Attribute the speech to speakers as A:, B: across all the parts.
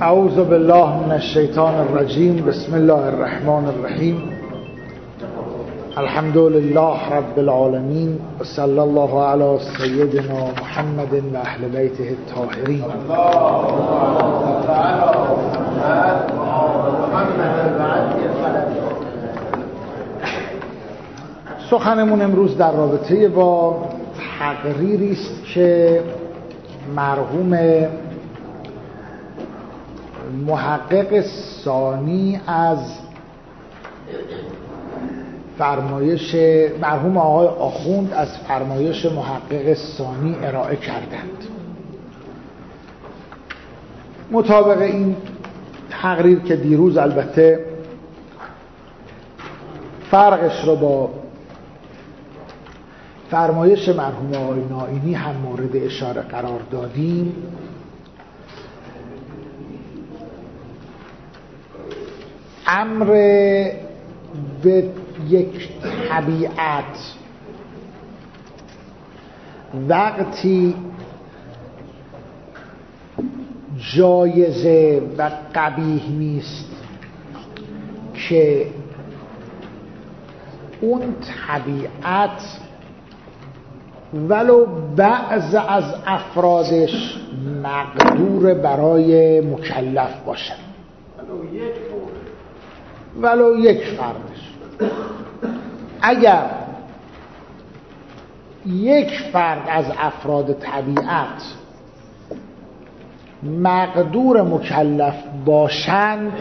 A: اعوذ بالله من الشیطان الرجیم. بسم الله الرحمن الرحیم. الحمد لله رب العالمین و صلی الله علی سیدنا محمد و اهل بیته الطاهرین. سخنمون امروز در رابطه با تقریری است که مرحوم محقق ثانی از فرمایش مرحوم آقای آخوند از فرمایش محقق ثانی ارائه کردند. مطابق این تقریر که دیروز البته فرقش رو با فرمایش مرحوم آقای نائینی هم مورد اشاره قرار دادیم، امر به یک طبیعت وقتی جایزه و قبیح نیست که اون طبیعت ولو بعض از افرادش مقدور برای مکلف باشن، ولو یک فردش. اگر یک فرد از افراد طبیعت مقدور مکلف باشند،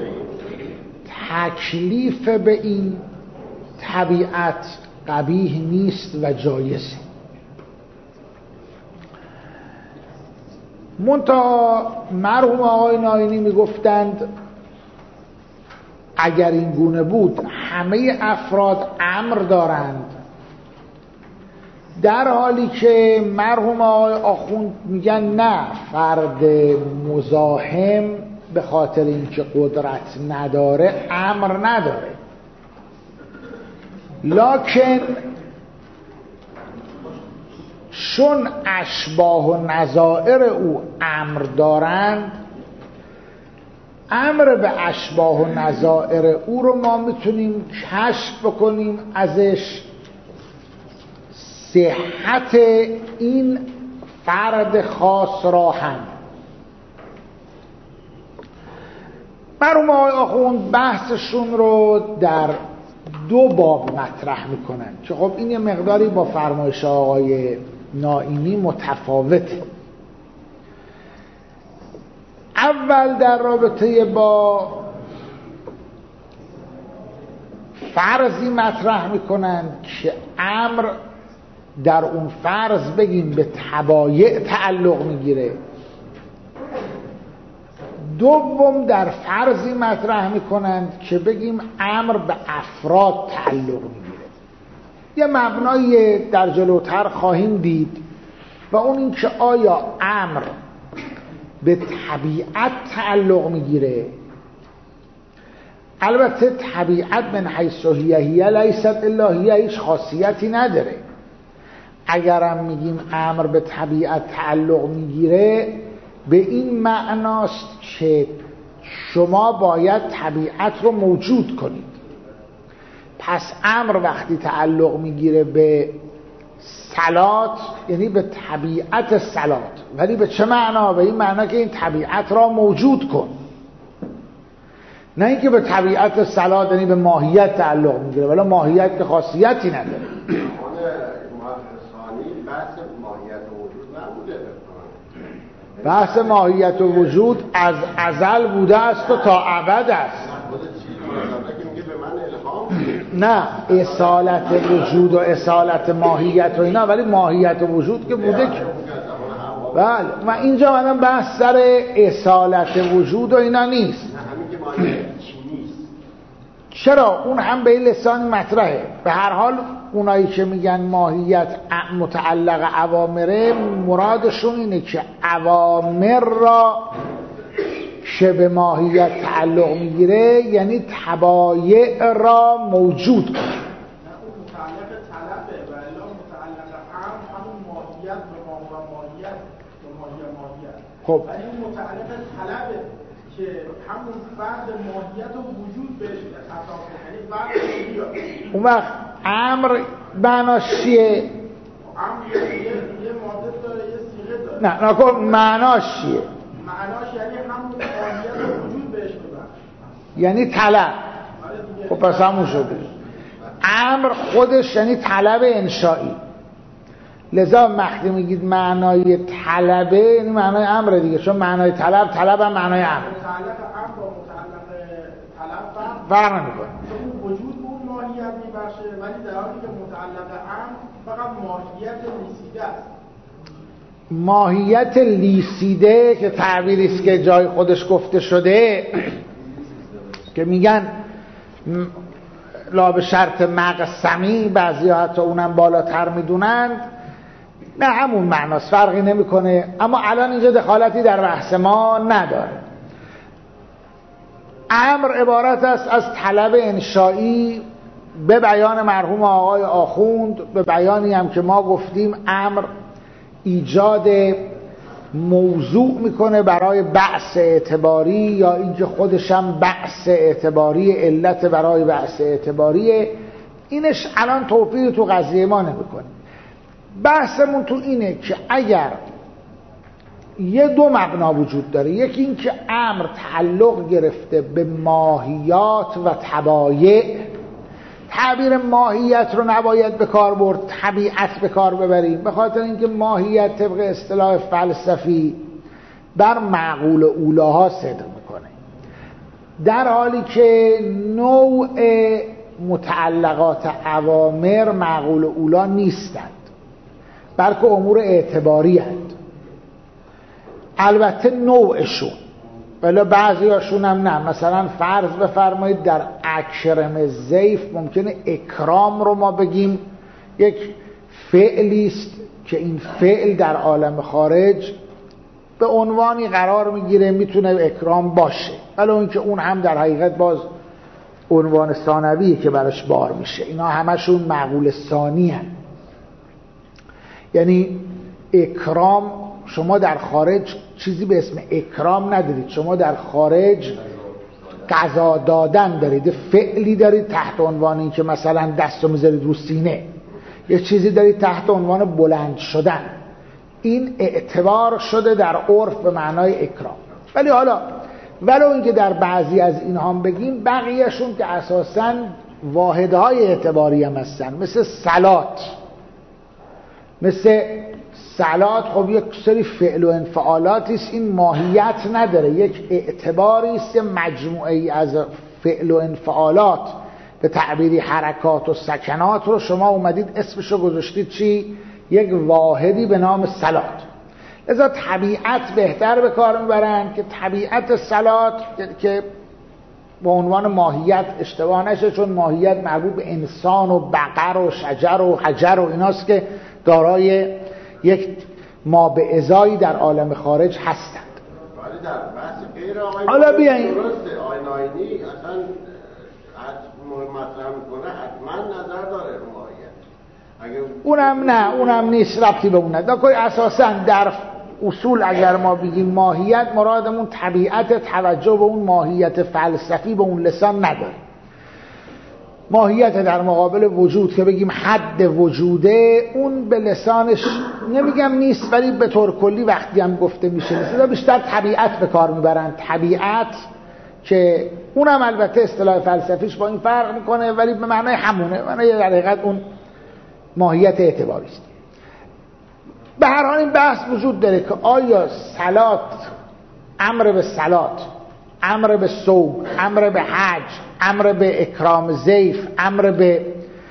A: تکلیف به این طبیعت قبیح نیست و جایزه. منتها مرحوم آقای نائینی میگفتند اگر این گونه بود همه افراد امر دارند، در حالی که مرحوم آقای آخوند میگن نه، فرد مزاحم به خاطر اینکه قدرت نداره امر نداره، لکن چون اشباه و نظائر او امر دارند، امر به اشباه و نظائر او رو ما میتونیم کشف بکنیم ازش صحت این فرد خاص را هم. مرحوم آقای آخوند بحثشون رو در دو باب مطرح میکنن که خب این یه مقداری با فرمایش آقای نائینی متفاوته. اول در رابطه با فرضی مطرح میکنن که امر در اون فرض بگیم به تبایع تعلق میگیره. دوم در فرضی مطرح میکنند که بگیم امر به افراد تعلق میگیره. یه مبنای در جلوتر خواهیم دید و اون این که آیا امر به طبیعت تعلق میگیره. البته طبیعت من حیث هی لیست الا هی، هیچ خاصیتی نداره. اگرم میگیم امر به طبیعت تعلق میگیره، به این معناست که شما باید طبیعت رو موجود کنید. پس امر وقتی تعلق میگیره به صلات یعنی به طبیعت صلات، ولی به چه معنا؟ به این معنا که این طبیعت را موجود کن، نه اینکه به طبیعت صلات یعنی به ماهیت تعلق میگیره، ولی ماهیت که خاصیتی نداره. بحث ماهیت و وجود از ازل بوده است و تا ابد است. نه اصالت وجود و اصالت ماهیت و اینا، ولی ماهیت و وجود که بوده که بله. و اینجا منم بحث سر اصالت وجود و اینا نیست. چرا؟ اون هم به این لسان مطرحه. به هر حال اونایی که میگن ماهیت متعلق اوامره، مرادشون اینه که اوامر را که به ماهیت تعلق میگیره یعنی تبایع را موجود کنه. خب
B: ولی اون متعلق طلبه، که همون بعد ماهیت و وجود بهش خطاب کنه، یعنی بعد بیاد
A: اون وقت امر معناش چیه؟
B: امر یه ماده داره، یه صیغه داره.
A: نه نکن معناش چیه؟
B: معناش یعنی همون ماهیت و وجود بهش میبخشه،
A: یعنی طلب. خب پس همون شده. امر خودش یعنی طلب انشایی. لذا وقتی میگید معنای طلبه یعنی معنای امر دیگه، چون معنای طلب هم معنای امر.
B: متعلق امر با متعلق طلب
A: فرق نمیکنه.
B: چون وجود به اون ماهیت میبخشه، ولی در حالی که متعلق امر فقط ماهیت لیسیده است.
A: ماهیت لیسیده که تعبیری است که جای خودش گفته شده که میگن لا به شرط مقسمی، بعضیا حتی اونم بالاتر میدونند، نه همون معناست، فرقی نمیکنه. اما الان اینجا دخالتی در بحث ما نداره. امر عبارت است از طلب انشایی به بیان مرحوم آقای آخوند، به بیانی هم که ما گفتیم امر ایجاد موضوع میکنه برای بحث اعتباری، یا اینکه خودش هم بحث اعتباری، علت برای بحث اعتباریه. اینش الان توفیق تو قضیه ما نمیکنه. بحثمون تو اینه که اگر یه دو مبنا وجود داره، یکی این که امر تعلق گرفته به ماهیات و طبایع، تعبیر ماهیت رو نباید به کار برد، طبیعت به کار ببریم، به خاطر اینکه ماهیت طبق اصطلاح فلسفی بر معقول اولاها صدق میکنه، در حالی که نوع متعلقات اوامر معقول اولا نیستند، بلکه امور اعتباری هستند. البته نوعشون، ولی بعضی هاشون هم نه. مثلا فرض بفرمایید در اکرم ضیف ممکنه اکرام رو ما بگیم یک فعلی است که این فعل در عالم خارج به عنوانی قرار میگیره، میتونه اکرام باشه، ولی اون که اون هم در حقیقت باز عنوان ثانویه که براش بار میشه. اینا همشون معقول ثانی هست. یعنی اکرام شما در خارج چیزی به اسم اکرام ندارید، شما در خارج قضا دادن دارید، فعلی دارید تحت عنوان این که مثلا دستو میذارید رو سینه، یه چیزی دارید تحت عنوان بلند شدن. این اعتبار شده در عرف به معنای اکرام. ولی حالا ولو اینکه در بعضی از اینها هم بگیم، بقیهشون که اساساً واحدهای اعتباری هم هستن، مثل صلات خب یک سری فعل و انفعالاتی است، این ماهیت نداره، یک اعتباری است، مجموعه ای از فعل و انفعالات، به تعبیری حرکات و سکنات رو شما اومدید اسمشو گذاشتید چی؟ یک واحدی به نام صلات. لذا طبیعت بهتر به کار میبرن که طبیعت صلات که به عنوان ماهیت اشتباه نشه، چون ماهیت مربوط به انسان و بقر و شجر و حجر و ایناست که دارای یک ما به ازایی در عالم خارج هستند.
C: ولی در بحث غیر آقای
A: حالا بیاییم
C: درسته آیناینی اصلا مطرح میکنه حتما نظر داره رو ماهیت.
A: اونم نیست، ربطی به اون نداره. اساسا در اصول اگر ما بگیم ماهیت، مرادمون طبیعت، توجه به اون ماهیت فلسفی به اون لسان نداره. ماهیت در مقابل وجود که بگیم حد وجوده، اون به لسانش نمیگم نیست، ولی به طور کلی وقتی هم گفته میشه مثلا بیشتر طبیعت به کار میبرن. طبیعت که اونم البته اصطلاح فلسفیش با این فرق میکنه، ولی به معنای همونه، معنای در حقیقت اون ماهیت اعتباری است. به هر حال این بحث وجود داره که آیا صلات، امر به صلات، امر به صوم، امر به حج، امر به اکرام ضیف، امر به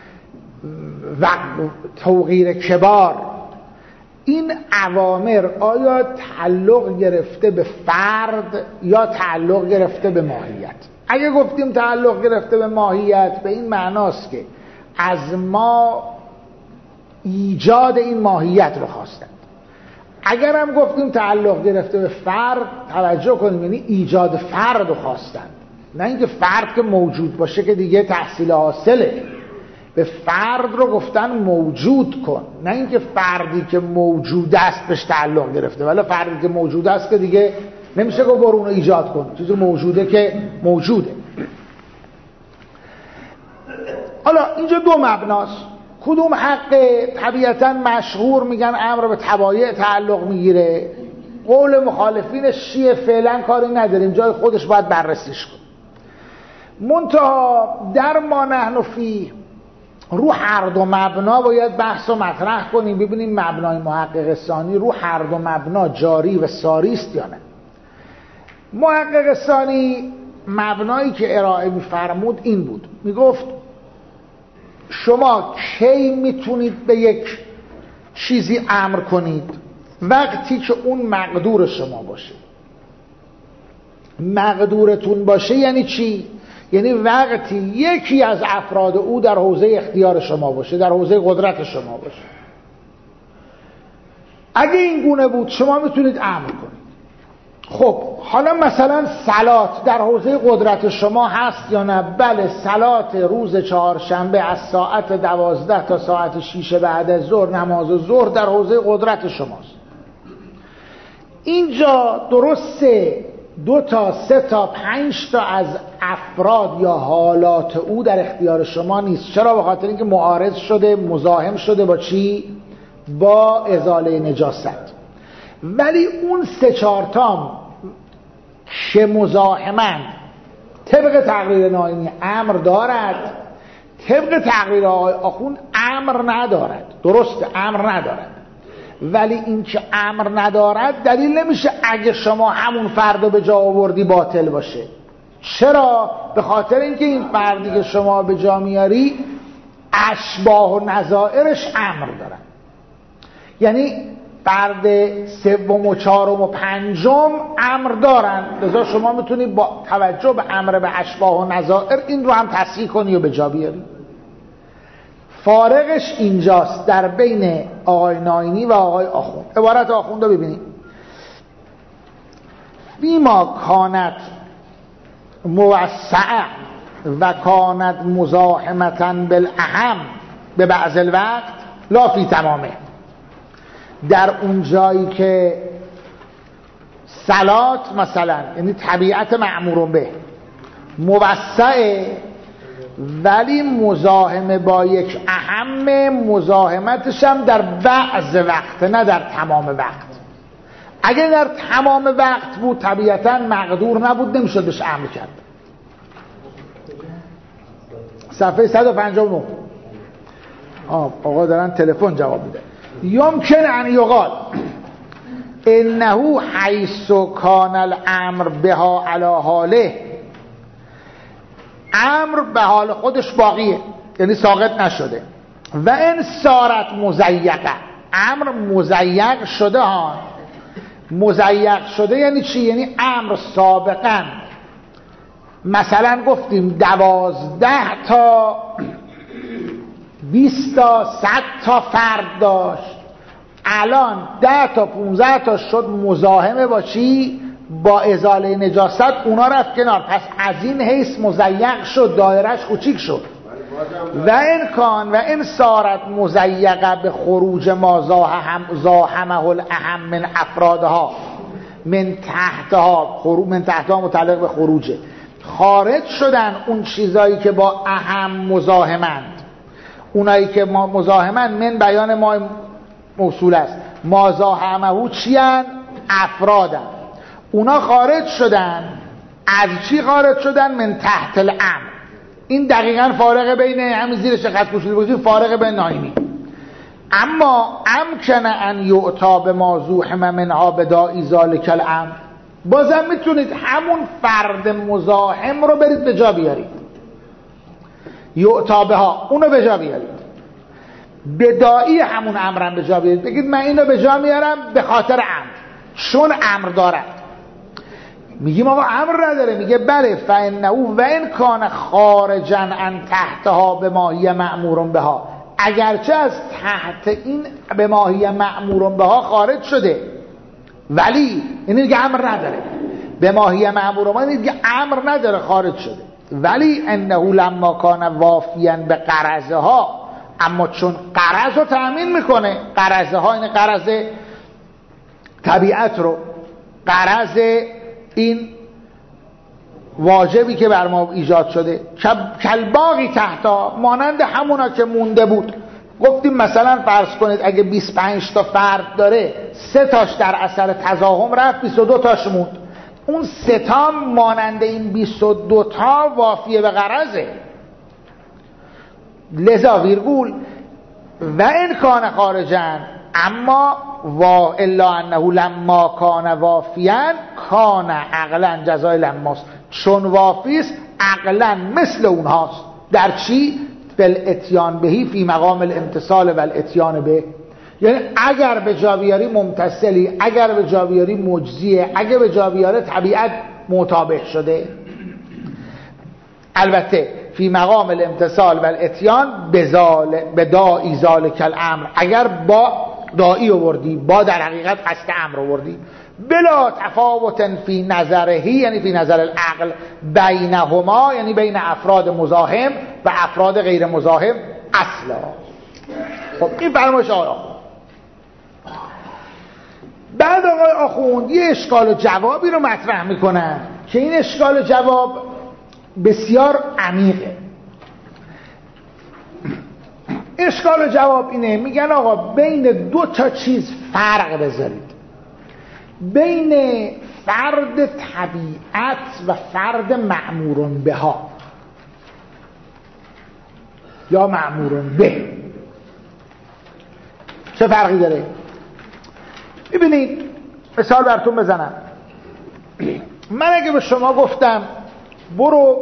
A: توقیر کبار، این اوامر آیا تعلق گرفته به فرد یا تعلق گرفته به ماهیت؟ اگه گفتیم تعلق گرفته به ماهیت، به این معناست که از ما ایجاد این ماهیت رو خواستند. اگر هم گفتیم تعلق گرفته به فرد، توجه کنیم یعنی ایجاد فرد رو خواستند، نه اینکه فرد که موجود باشه که دیگه تحصیل حاصله. به فرد رو گفتن موجود کن، نه اینکه فردی که موجود است بهش تعلق گرفته، ولی فردی که موجود است که دیگه نمیشه گفت برو اونو ایجاد کن، چیزی موجوده که موجوده. حالا اینجا دو مبناست، کدوم حقه؟ طبیعتا مشهور میگن امر به تبایع تعلق میگیره، قول مخالفینش چیه؟ فعلا کاری نداریم، جای خودش باید بررسیش کن. منتها در ما نحن فی رو هر دو مبنا باید بحث و مطرح کنیم، ببینیم مبنای محقق ثانی رو هر دو مبنا جاری و ساری است یا نه. محقق ثانی مبنایی که ارائه می‌فرمود این بود، میگفت شما کی میتونید به یک چیزی امر کنید؟ وقتی که اون مقدور شما باشه. مقدورتون باشه یعنی چی؟ یعنی وقتی یکی از افراد او در حوزه اختیار شما باشه، در حوزه قدرت شما باشه. اگه این گونه بود شما میتونید امر کنید. خب حالا مثلا صلات در حوزه قدرت شما هست یا نه؟ بله، صلات روز چهارشنبه از ساعت 12 تا ساعت 6 بعد از ظهر، نماز ظهر در حوزه قدرت شماست. اینجا درسته 2 تا 3 تا 5 تا از افراد یا حالات او در اختیار شما نیست. چرا؟ به خاطر اینکه معارض شده، مزاحم شده با چی؟ با ازاله نجاست. ولی اون 3-4 تا که مزاحمن طبق تقریر ناینی امر دارد، طبق تقریر آقای آخوند امر ندارد. درسته امر ندارد، ولی این که امر ندارد دلیل نمیشه اگه شما همون فردو به جا آوردی باطل باشه. چرا؟ به خاطر اینکه این فردی که شما به جا میاری اشباه و نظائرش امر دارن. یعنی فرد 3 و 4 و 5 امر دارن، لذا شما میتونی با توجه به امر به اشباه و نظائر این رو هم تصحیح کنی و به جا بیاری. فارقش اینجاست در بین آقای ناینی و آقای آخوند. عبارت آخوند رو ببینید: بیما کانت موسعه و کانت مزاحمتاً بالاهم به بعض الوقت لا فی تمامه. در اون جایی که صلات مثلا، یعنی طبیعت مأمور به، موسعه ولی مزاحمه با یک اهم، مزاحمتش هم در بعض وقت، نه در تمام وقت. اگر در تمام وقت بود طبیعتا مقدور نبود، نمیشد بهش امر کرد. صفحه 159. آقا دارن تلفن جواب میده. یمکن ان یقال انه حیث کان الامر بها علی حاله، امر به حال خودش باقیه، یعنی ساقط نشده. و ان صارت مضیقه، امر مضیق شده ها. مضیق شده یعنی چی؟ یعنی امر سابقا مثلا گفتیم 12 تا 20 تا 100 تا فرد داشت، الان 10 تا 15 تا شد مزاحمه با چی؟ با ازاله نجاست. اونا رفت کنار، پس از این حیث مضیق شد، دایرش کوچیک شد. و این کان و این صارت مضیقه به خروج ما زاحمه الاهم من افرادها من تحتها متعلق به خروجه. خارج شدن اون چیزایی که با اهم مزاحمند، اونایی که ما مزاحمند، من بیان ما موصول است، ما زاحمه چی هن؟ افرادن. اونا خارج شدن. از چی خارج شدن؟ من تحت الامر. این دقیقاً فارق بین همین زیرش خط کشیده بودیم، فارق بین ناینی. اما امکن ان یعطا به ما زوحم منها بداعی ذالک الامر، بازم میتونید همون فرد مزاحم رو برید به جا بیارید، یعطا بها، اونو به جا بیارید، بداعی همون امرم به جا بیارید، بگید من اینو به جا میارم به خاطر امر، چون امر دارد. میگیم آقا امر نداره، میگه بله، فانه و ان کان خارجا عن تحتها به ماهی مأمور بها، اگرچه از تحت این به ماهی مأمور بها خارج شده، ولی این دیگه امر نداره. به ماهی مأمور بها این دیگه امر نداره، خارج شده. ولی انه لما کان وافیا به قرضه ها، اما چون قرض رو تأمین میکنه، قرضه ها این قرض طبیعت رو، قرض این واجبی که بر ما ایجاد شده. کلباقی تحتا، مانند همونا که مونده بود. گفتیم مثلا فرض کنید اگه 25 تا فرد داره 3 تاش در اثر تزاحم رفت، 22 تاش موند. اون 3 تا مانند این 22 تا وافیه به غرضه. لذا ویرگول و این کان خارجن اما و الا انه لما کان وافیان کان عقلا جزای لماست. چون وافیست عقلا مثل اونهاست. در چی؟ بالاتیان بهی فی مقام الامتصال و الاتیان به. یعنی اگر به جا بیاری ممتثلی، اگر به جا بیاری مجزیه، اگر به جا بیاره طبیعت مطابق شده. البته فی مقام الامتصال و الاتیان به داعی ذالک الامر، اگر با داعی آوردی، با در حقیقت قصد امر آوردی. بلا تفاوت فی نظرهی، یعنی فی نظر العقل، بینهما، یعنی بین افراد مزاحم و افراد غیر مزاحم اصلا. خب این فرمایش آقای آخوند. بعد آقای آخوند یه اشکال و جوابی رو مطرح میکنن که این اشکال و جواب بسیار عمیقه. اشکال و جواب اینه، میگن آقا بین 2 تا چیز فرق بذارید، بین فرد طبیعت و فرد مأمورون به ها یا مأمورون به. چه فرقی داره؟ ببینید مثال براتون بزنم. من اگه به شما گفتم برو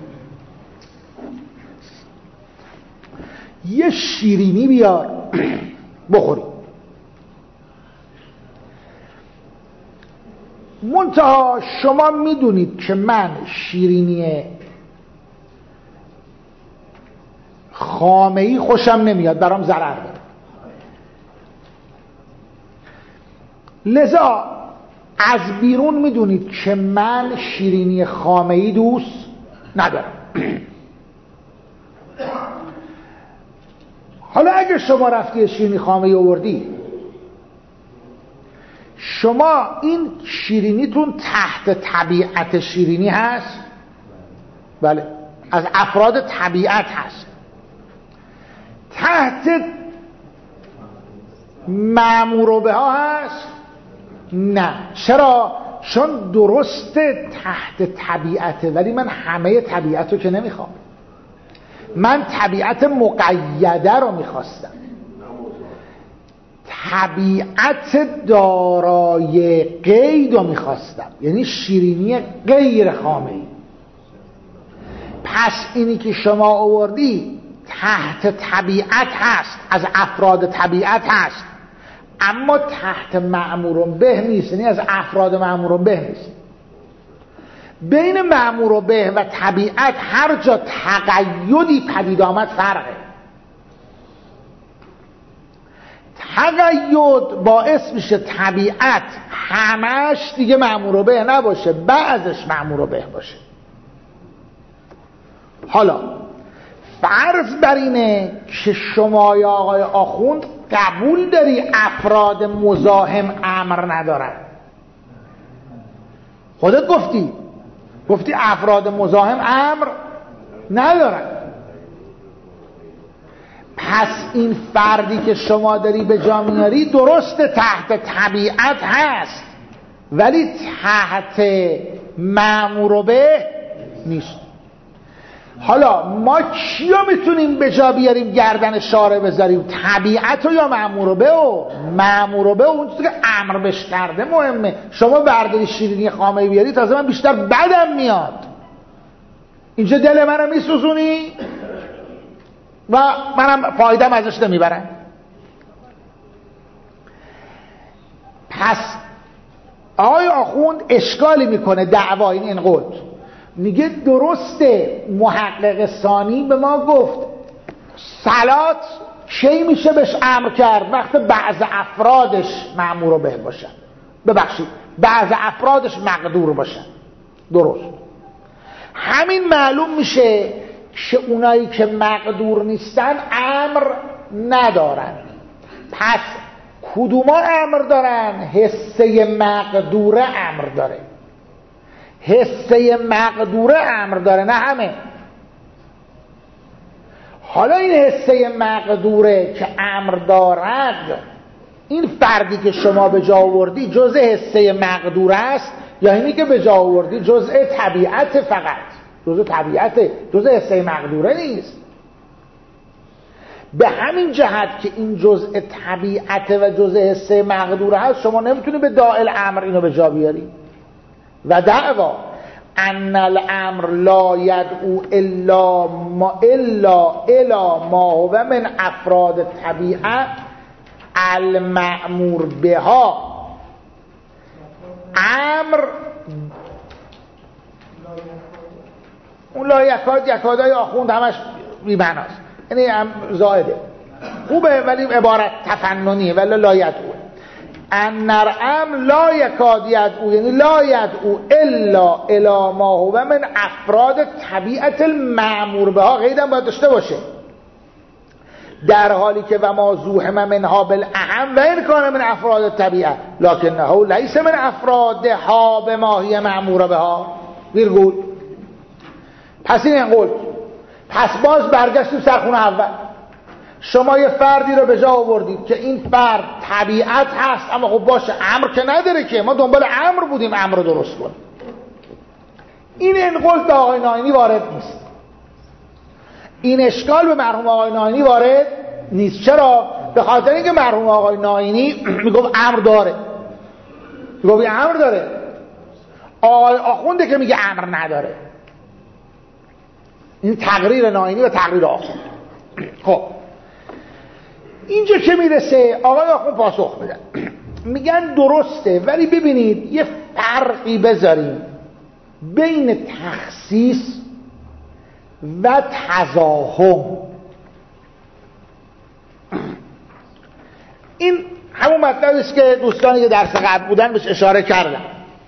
A: یه شیرینی بیار بخوری، منتها شما میدونید که من شیرینی خامه‌ای خوشم نمیاد، برام ضرر داره، لذا از بیرون میدونید که من شیرینی خامه‌ای دوست ندارم. حالا اگه شما رفتی شیرینی خامه‌ای آوردی، شما این شیرینیتون تحت طبیعت شیرینی هست؟ بله، از افراد طبیعت هست. تحت مأمور به ها هست؟ نه. چرا؟ چون درسته تحت طبیعته، ولی من همه طبیعت رو که نمیخوام. من طبیعت مقیده رو میخواستم، طبیعت دارای قید رو میخواستم، یعنی شیرینی غیر خامه‌ای. پس اینی که شما آوردی تحت طبیعت هست، از افراد طبیعت هست، اما تحت مأمور به نیست، یعنی از افراد مأمور به نیست. بین مأمور به و طبیعت هر جا تقیدی پدید آمد فرقه. تقید باعث میشه طبیعت همش دیگه مأمور به نباشه، بعضش مأمور به باشه. حالا فرض بر اینه که شما یا آقای آخوند قبول داری افراد مزاحم امر ندارن. خودت گفتی افراد مزاحم امر ندارن. پس این فردی که شما داری به جا میاری درسته تحت طبیعت هست، ولی تحت مأمور به نیست. حالا ما کیو میتونیم به جا بیاریم گردن شارع بذاریم؟ طبیعت یا مأمور به؟ و مأمور به اون چیزی که امر بهش کرده مهمه. شما برداری شیرینی خامه‌ای بیاری، تازه من بیشتر بدم میاد. اینجا دل منو میسوزونی و منم فایدم ازش نمیبرم. پس آقای آخوند اشکالی میکنه دعوای این قول. میگه درسته محقق ثانی به ما گفت صلات چی میشه بهش امر کرد؟ وقت بعض افرادش مأمور به باشن، ببخشید بعض افرادش مقدور باشن. درست. همین معلوم میشه که اونایی که مقدور نیستن امر ندارن. پس کدوما امر دارن؟ حصه مقدوره امر داره. حصه مقدوره امر داره، نه همه. حالا این حصه مقدوره که امر دارد، این فردی که شما به جا آوردی جزء حصه مقدوره است یا اینی که به جا آوردی جزء طبیعت؟ فقط جزء طبیعت، جزء حصه مقدوره نیست. به همین جهت که این جزء طبیعت و جزء حصه مقدوره هست، شما نمیتونی به داعی امر اینو به جا بیاری. و دعوا ان الامر لا یدعو الا ما هو من افراد طبیعه المأمور بها. امر اون لا یکادای آخوند همش بی‌معناست، یعنی هم زائده، خوبه ولی عبارت تفننیه، ولی لا یدعو. ان الامر لا یکاد یدعو، یعنی لا یدعو الا الی ما هو من افراد طبیعت المأمور بها. قیدم باید داشته باشه، در حالی که و ما زوحم منها بالاهم و این کان من افراد طبیعه لکنه لیس من افرادها به ماهی مأمور بها ویرگول. پس این انقل، پس باز برگشتیم سرخونه اول. شما یه فردی رو به جا آوردید که این فرد طبیعت هست، اما خب باشه امر که نداره، که ما دنبال امر بودیم امر رو درست کنیم. این انقل به آقای ناینی وارد نیست، این اشکال به مرحوم آقای ناینی وارد نیست. چرا؟ به خاطر اینکه مرحوم آقای ناینی میگفت امر داره، میگفت امر داره، آقای آخونده که میگه امر نداره. این تقریر ناینی و تقریر آخوند. خب اینجا که میرسه آقای آخوند پاسخ میدن، میگن درسته، ولی ببینید یه فرقی بذاریم بین تخصیص و تزاحم. این همون مطلبی است که دوستانی که درس قبل بودن بهش اشاره کردن.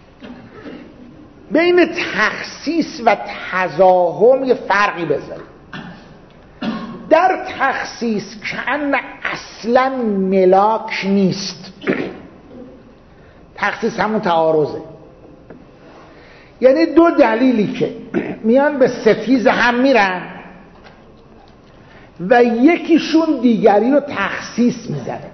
A: بین تخصیص و تزاحم یه فرقی بذاریم. در تخصیص کأن اصلا ملاک نیست. تخصیص همون تعارضه، یعنی دو دلیلی که میان به ستیز هم میرن و یکیشون دیگری رو تخصیص میزنه.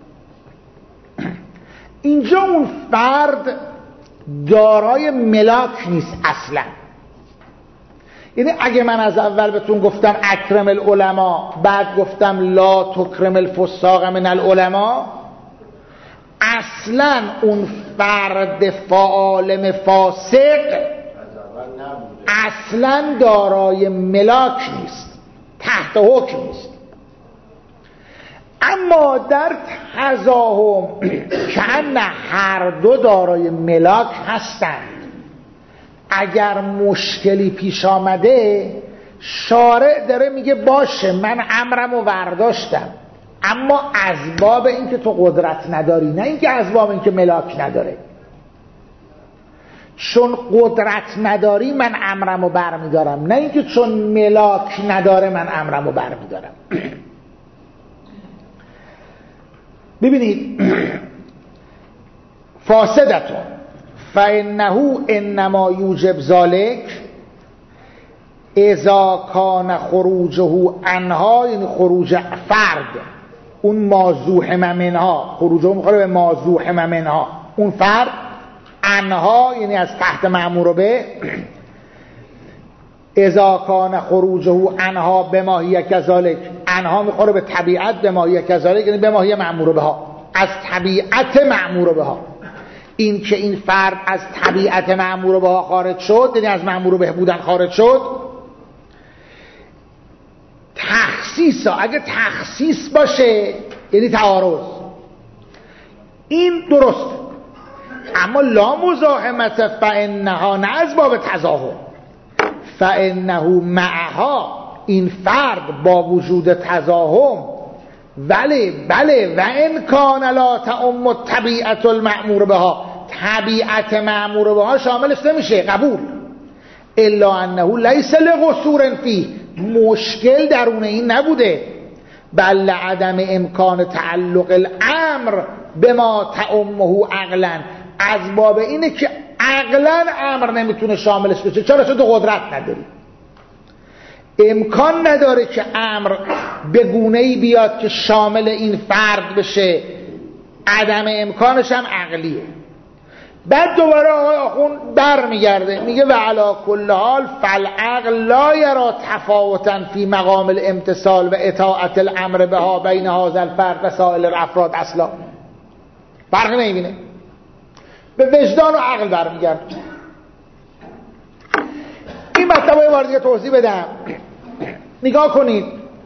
A: اینجا اون فرد دارای ملاک نیست اصلا. یعنی اگه من از اول بهتون گفتم اکرم العلماء، بعد گفتم لا تکرم الفساق من العلماء، اصلا اون فرد فعالم فاسق اصلا دارای ملاک نیست، تحت حکم نیست. اما در تزاحم که هر دو دارای ملاک هستند، اگر مشکلی پیش آمده شارع داره میگه باشه من امرمو برداشتم، اما از باب اینکه تو قدرت نداری، نه اینکه از باب اینکه ملاک نداره. چون قدرت نداری من امرمو برمیدارم، نه اینکه چون ملاک نداره من امرمو برمیدارم. ببینید فاسدتون فانه انما یوجب ذلک اذا کان خروجه عنها، یعنی خروج فرد، اون مازوحم منها، خروجه میخوره به مازوحم منها، اون فرد عنها یعنی از تحت مأمور به، اذا کان خروجه عنها به ماهی کذالک، عنها میخوره به طبیعت، به ماهی کذالک یعنی به ماهی مأمور بها، از طبیعت مأمور بها. این که این فرد از طبیعت مأمور بها خارج شد، یعنی از مأمور به بودن خارج شد، تخصیص. اگه تخصیص باشه یعنی تعارض، این درست. اما لا مزاحمت فانها، نه از باب تزاحم، فانه معها، این فرد با وجود تزاحم، بله و ان کان لا تعم طبیعت المأمور بها، طبیعت مأمور بها شاملش نمیشه، قبول، الا انه لیس لقصور فیه، مشکل درون این نبوده، بل عدم امکان تعلق الامر بما تعمه عقلا، از باب اینه که عقلا امر نمیتونه شاملش بشه. چرا؟ چون تو قدرت نداری، امکان نداره که امر به گونه‌ای بیاد که شامل این فرد بشه، عدم امکانش هم عقلیه. بعد دوباره آقای آخوند برمیگرده میگه و علی کل حال فالعقل لا یرا تفاوتا فی مقام الامتثال و اطاعت الامر بها بین هذا الفرد و سایر الافراد اصلا فرقی نمیبینه، به وجدان و عقل برمیگرده. این مطلب یه بار دیگه توضیح بدم. نگاه کنید،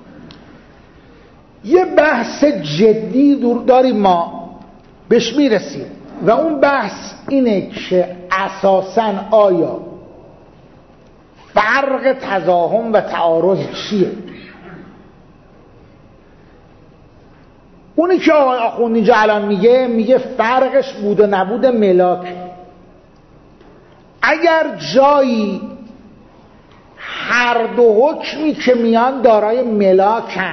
A: یه بحث جدی داریم ما بهش میرسیم و اون بحث اینه که اساساً آیا فرق تزاحم و تعارض چیه؟ اونی که آقای آخوند اینجا الان میگه فرقش بود و نبود ملاک. اگر جایی هر دو حکمی که میان دارای ملاکن،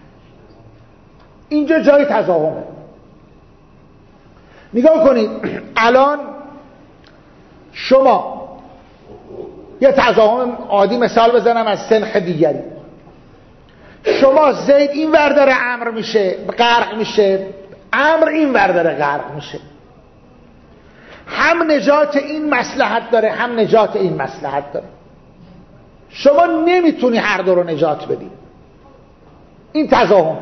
A: اینجا جای تزاحمه. نگاه کنید الان شما یه تزاحم عادی مثال بزنم از سنخ دیگری، شما زید این ور داره امر میشه غرق میشه، امر این ور داره غرق میشه، هم نجات این مصلحت داره هم نجات این مصلحت داره. شما نمیتونی هر دو رو نجات بدی، این تزاحم.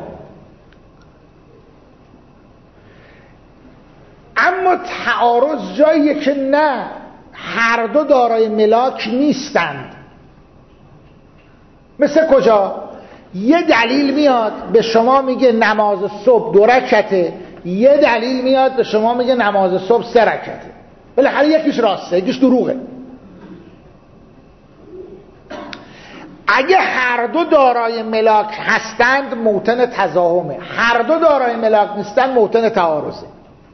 A: اما تعارض جاییه که نه، هر دو دارای ملاک نیستند. مثل کجا؟ یه دلیل میاد به شما میگه نماز صبح 2 رکعته، یه دلیل میاد به شما میگه نماز صبح 3 رکعته. بالاخره یکیش راسته یکیش دروغه. اگه هر دو دارای ملاک هستند موطن تزاحمه، هر دو دارای ملاک نیستند موطن تعارضه.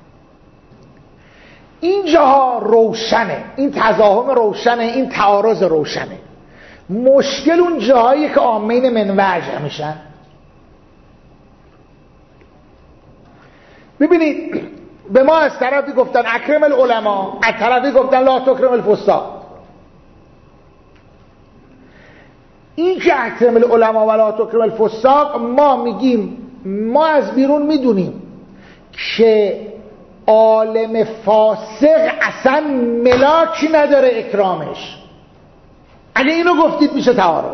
A: این جاها روشنه، این تزاحم روشنه، این تعارض روشنه. مشکل اون جاهایی که عامین من وجه میشن. ببینید به ما از طرفی گفتن اکرم العلماء، از طرفی گفتن لا تکرم الفساق. این که اکرم العلماء و لا تکرم الفساق، ما میگیم ما از بیرون میدونیم که عالم فاسق اصلا ملاکی نداره اکرامش. اگه اینو گفتید میشه تعارض.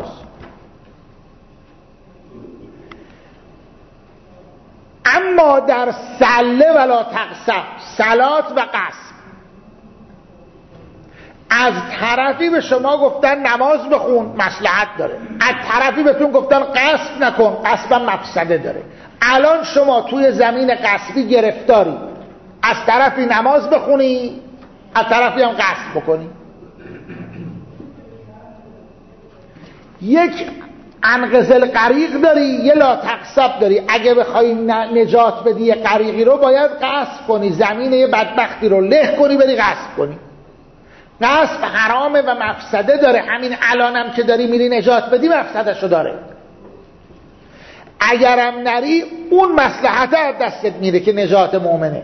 A: اما در سله ولا تقسم، صلات و قسم، از طرفی به شما گفتن نماز بخون مصلحت داره، از طرفی بهتون گفتن قسم نکن، قسم مفسده داره. الان شما توی زمین قسمی گرفتاری، از طرفی نماز بخونی از طرفی هم قسم بکنی. یک انقذل غریق داری، یه لا تقسب داری. اگه بخوای نجات بدی یه غریقی رو باید قسم کنی، زمین یه بدبختی رو له کنی بری قسم کنی. قسم حرامه و مفسده داره. همین الانم که داری میری نجات بدی مفسدشو داره. اگرم نری اون مصلحت از دستت میره که نجات مؤمنه.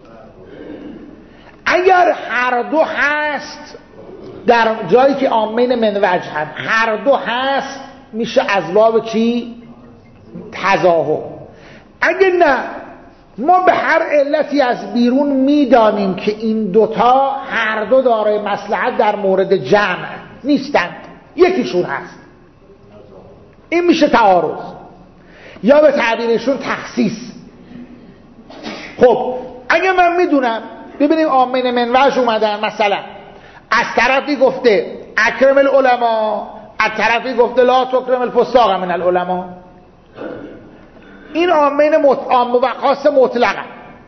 A: اگر هر دو هست در جایی که آمین من وجهن، هر دو هست میشه از باب چی؟ تزاحم. اگه نه ما به هر علتی از بیرون میدانیم که این دوتا هر دو دارای مصلحت در مورد جمع نیستند، یکیشون هست، این میشه تعارض یا به تعبیرشون تخصیص. خب اگه من میدونم، ببینیم آمین من وجه اومدن، مثلا از طرفی گفته اکرم العلماء، از طرفی گفته لا تکرم الفساق من العلماء، این آمین عام و خاص مطلقه.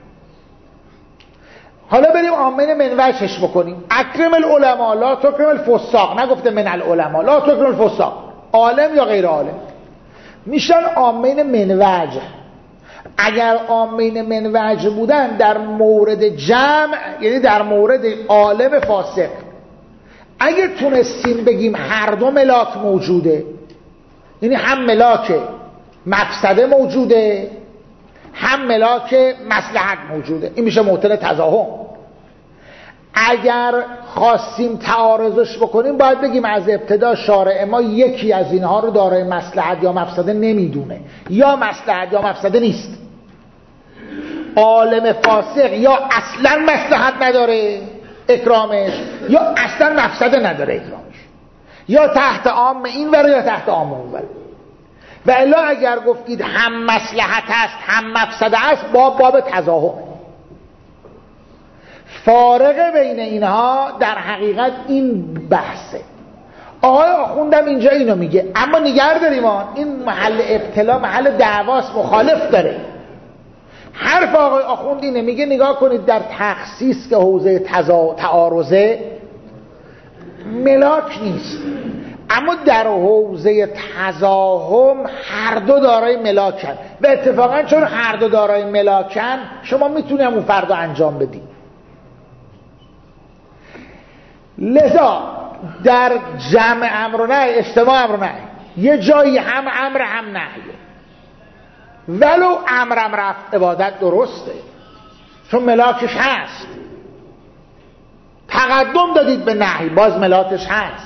A: حالا بریم آمین من وجهش بکنیم. اکرم العلماء لا تکرم الفساق، نگفته من العلماء، لا تکرم الفساق، عالم یا غیر عالم، میشن آمین من وجه. اگر آمین من وجه بودن در مورد جمع، یعنی در مورد عالم فاسق، اگه تونستیم بگیم هر دو ملاک موجوده، یعنی هم ملاک مفسده موجوده هم ملاک مصلحت موجوده، این میشه موطن تزاحم. اگر خواستیم تعارضش بکنیم باید بگیم از ابتدا شارع ما یکی از اینها رو دارای مصلحت یا مفسده نمیدونه، یا مصلحت یا مفسده نیست. عالم فاسق یا اصلا مصلحت نداره اکرامش، یا اصلا مفسده نداره اکرامش، یا تحت عام این ور یا تحت عام اون ور. و الا اگر گفتید هم مصلحت است هم مفسده است باب تضاهم. فارق بین اینها در حقیقت این بحثه. آقای آخوندم اینجا اینو میگه، اما نگه داریم این محل ابتلا محل دعواست، مخالف داره. حرف آقای آخوند اینه، میگه نگاه کنید در تخصیص که حوزه تعارضه ملاک نیست، اما در حوزه تضاهم هر دو دارای ملاکن و اتفاقا چون هر دو دارای ملاکن شما میتونید اون فردا انجام بدید. لذا در جمع امر و نهی، اجتماع امر و نهی، یه جایی هم امر هم نهیه، ولو امرم رفت عبادت درسته چون ملاکش هست. تقدم دادید به نهی باز ملاکش هست.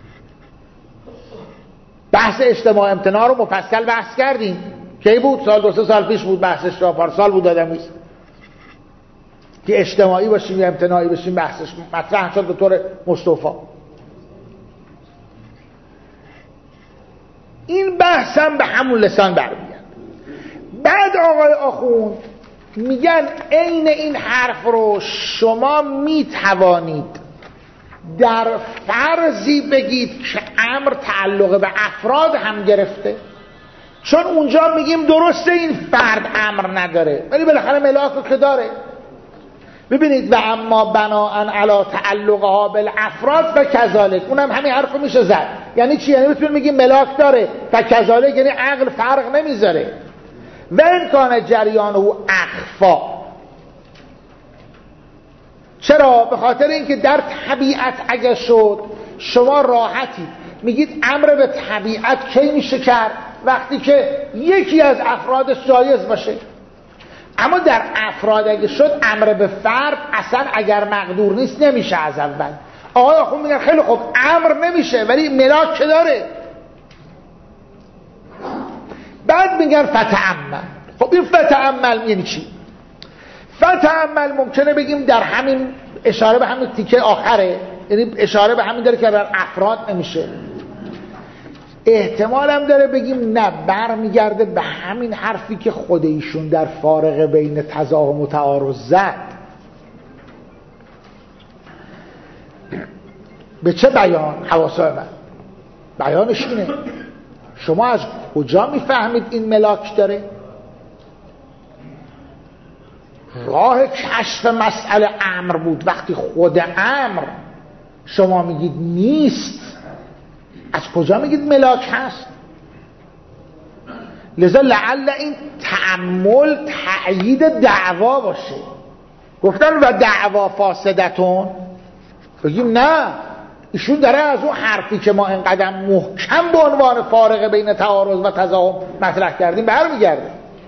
A: بحث اجتماع امتناع رو مفصل بحث کردیم. کی بود؟ سال 2-3 سال پیش بود بحثش، را پارسال بود آدمیست که اجتماعی باشیم یا امتناعی باشیم بحثش مطرح شد به طور مستوفا. این بحث هم به همون لسان برمیگرد. بعد آقای آخوند میگن عین این حرف رو شما میتوانید در فرضی بگید که امر تعلق به افراد هم گرفته، چون اونجا میگیم درسته این فرد امر نداره ولی بالاخره ملاک رو که داره. ببینید و اما بناءً علی تعلقها بالافراد و کذالک، اونم همین حرف رو میشه زد. یعنی چی؟ یعنی بتونیم میگیم ملاک داره و کذالک یعنی عقل فرق نمیذاره. و امکان جریان او اخفا. چرا؟ به خاطر اینکه در طبیعت اگه شد شما راحتی میگید امر به طبیعت کی میشه کرد؟ وقتی که یکی از افرادش جایز باشه. اما در افراد اگه شد امر به فرد اصلا اگر مقدور نیست نمیشه از اول. آقای آخوند میگن خیلی خوب امر نمیشه ولی ملاک که داره. بعد میگن فتأمل. خب این فتأمل یعنی چی؟ فتأمل ممکنه بگیم در همین اشاره به همین تیکه آخره، یعنی اشاره به همین داره که در افراد نمیشه. احتمال هم داره بگیم نه برمیگرده به همین حرفی که خود ایشون در فارق بین تضاهم و تعارض زد. به چه بیان؟ حواسای من بیانش اینه شما از کجا میفهمید این ملاک داره؟ راه کشف مسئله امر بود. وقتی خود امر شما میگید نیست، از کجا میگید ملاک هست؟ لذا لعل این تأمل تأیید دعوا باشه. گفتن و دعوا فاسدتون، بگیم نه ایشون داره از اون حرفی که ما اینقدر محکم به عنوان فارق بین تعارض و تضاهم مطرح کردیم برمیگرده.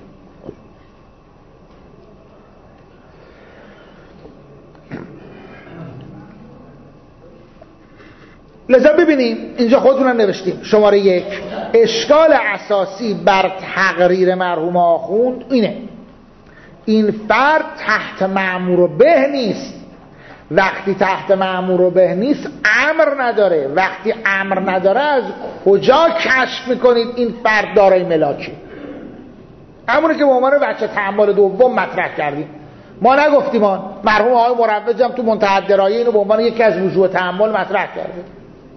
A: لذا ببینیم اینجا خودتونم نوشتیم شماره 1 اشکال اساسی بر تقریر مرحوم آخوند اینه این فرد تحت مأمور به نیست. وقتی تحت مأمور به نیست امر نداره. وقتی امر نداره از کجا کشف میکنید این فرد دارای ملاکی؟ همونه که به عنوان بچه تأمل دوم مطرح کردیم. ما نگفتیم مرحوم آقای مروج هم تو منتهی الدرایه اینو به عنوان یکی از وجوه تأمل مطرح کرده.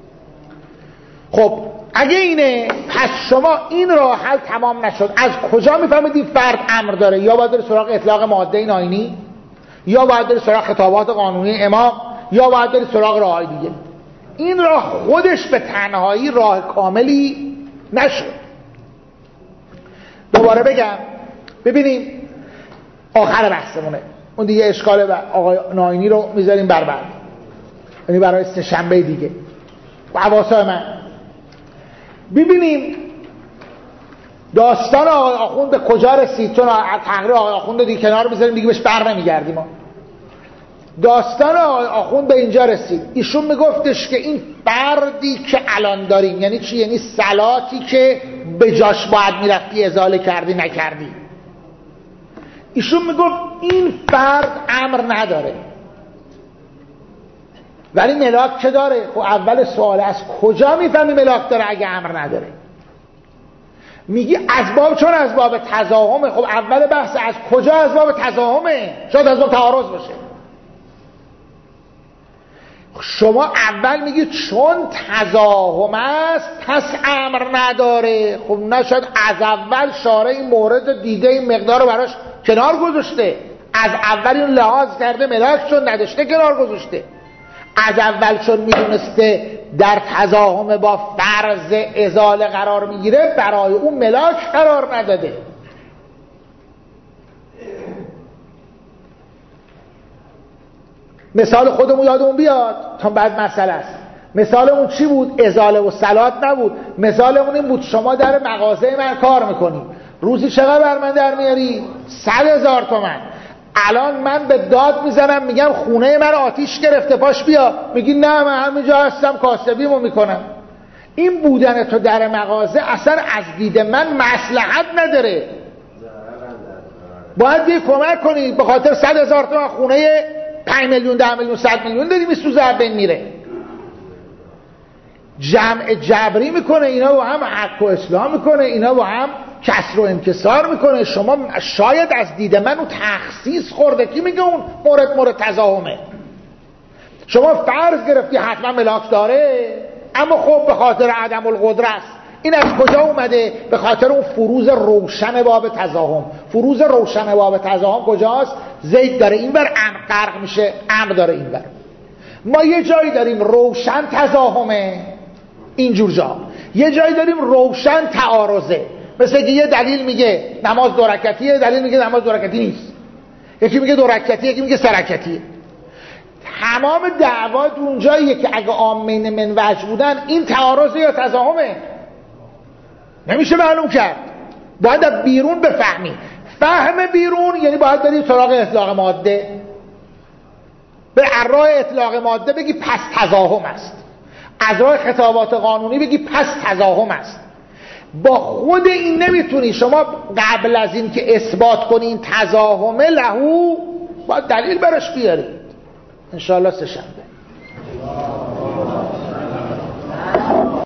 A: خب اگه اینه پس شما این راه حل تمام نشد. از کجا میفهمید این فرد امر داره؟ یا باید بره سراغ اطلاق ماده این آیینی، یا باید بره سراغ خطابات قانونی امام، یا باید بره سراغ راههای دیگه. این راه خودش به تنهایی راه کاملی نشد. دوباره بگم ببینیم آخر بحثمونه اون دیگه اشکال آقای ناینی رو میذاریم بر بعد، یعنی برای سه شنبه دیگه. حواسای من ببینیم داستان آقای آخوند به کجا رسید. چون تقریر آقای آخوند رو دیگه کنار بذاریم دیگه بهش بر نمیگردیم. داستان آخوند به اینجا رسید. ایشون میگفتش که این فردی که الان داریم یعنی چی؟ یعنی صلاتی که به جاش باید میرفتی ازاله کردی نکردی. ایشون میگفت این فرد امر نداره ولی ملاک که داره. خب اول سوال از کجا میفهمی ملاک داره اگه امر نداره؟ میگی اسباب، چون اسباب تضاهمه. خب اول بحث از کجا اسباب تضاهمه؟ شاید اسباب تعارض باشه. شما اول میگی چون تضاهم است پس امر نداره. خب نه، شاید از اول شارع این مورد دیده این مقدار رو براش کنار گذاشته، از اول این لحاظ کرده ملاک چون نداشته کنار گذاشته، از اول چون میدونسته در تضاهم با فرض ازاله قرار میگیره برای اون ملاک قرار نداده. مثال خودمون یادمون بیاد تا بعد مسئله است. مثالمون چی بود؟ ازاله و صلات نبود. مثالمون این بود شما در مغازه من کار میکنی، روزی چقدر بر من در میاری؟ 100,000 تومان. الان من به داد میزنم میگم خونه من آتیش گرفته پاش بیا، میگی نه من همینجا هستم کاسبیمو میکنم. این بودن تو در مغازه اصلا از دید من مصلحت نداره. باید یه کمک کنی به خاطر 100,000 تومان خونه 5 میلیون 10 میلیون 100 میلیون داری میسوزه بین میره. جمع جبری میکنه، اینا با هم حق و اصلاح میکنه، اینا با هم کسر و انکسار میکنه. شما شاید از دید من اون تخصیص خورده. کی میگه اون مورد تضاهمه؟ شما فرض گرفتی حتما ملاک داره، اما خب به خاطر عدم القدره است. این از کجا اومده؟ به خاطر اون فروز روشن باب تضاهم. فروز روشن باب تضاهم کجاست؟ زید داره این بر امر غرق میشه، امر داره این بر. ما یه جایی داریم روشن تضاهمه اینجور جا، یه جایی داریم روشن تعارضه. مثل که یه دلیل میگه نماز 2 رکعتیه، یه دلیل میگه نماز 2 رکعتی نیست. یکی میگه 2 رکعتیه، یکی میگه 3 رکعتیه. تمام دعوا اونجاییه که اگه عامین من وجه بودن این تعارضه یا تضاهمه نمیشه معلوم کرد. باید از بیرون بفهمی. فهم بیرون یعنی باید بریم سراغ اطلاق ماده، به راه اطلاق ماده بگی پس تضاهم است، از راه خطابات قانونی بگی پس تضاهم است. با خود این نمیتونی شما قبل از این که اثبات کنی این تضاهمه لهو باید دلیل براش بیارید. انشاءالله سه شنبه